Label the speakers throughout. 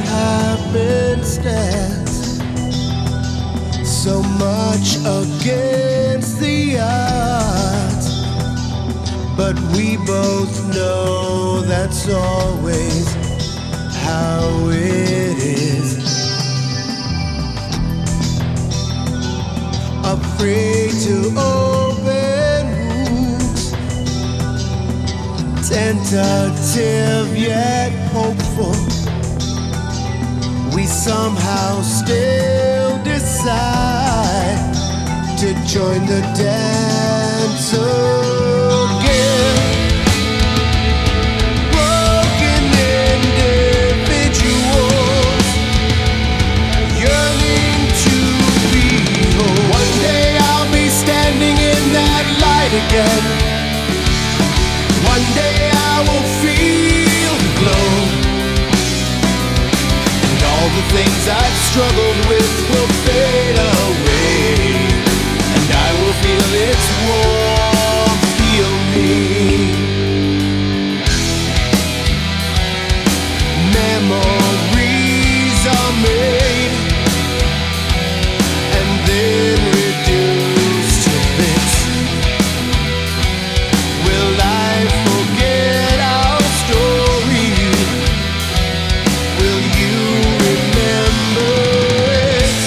Speaker 1: happenstance, so much against the odds, but we both know that's always how it is. Afraid to open wounds, tentative yet hopeful, we somehow still decide to join the dance again. Broken individuals yearning to be whole. One day I'll be standing in that light again. One day I will feel the glow, and all the things I've struggled with will fade away, and I will feel its warmth heal me. Memories are made and then reduced to bits. Will I forget our story? Will you remember it?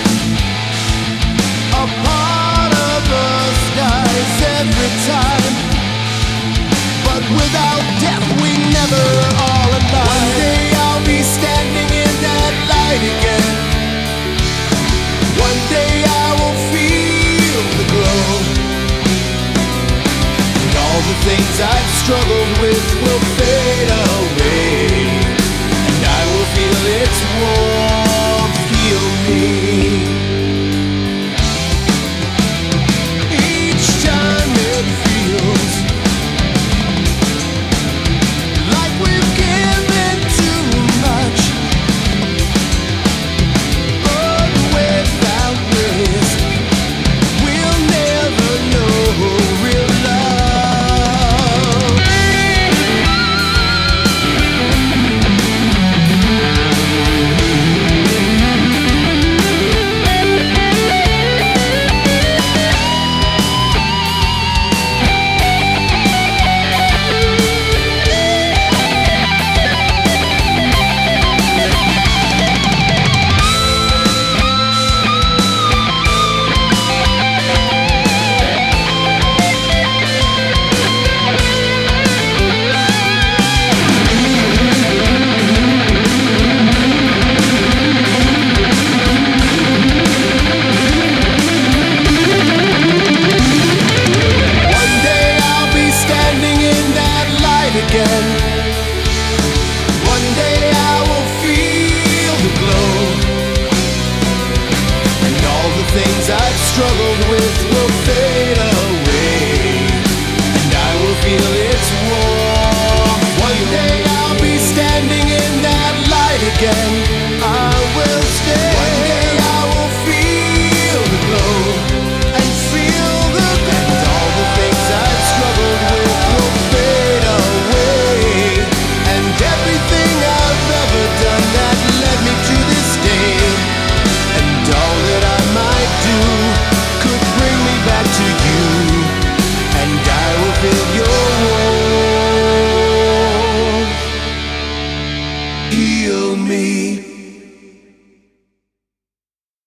Speaker 1: A part of us dies every time, but without death we never are alive. One day I'll be standing in that light again. One day I will feel the glow, and all the things I've struggled with will fade away.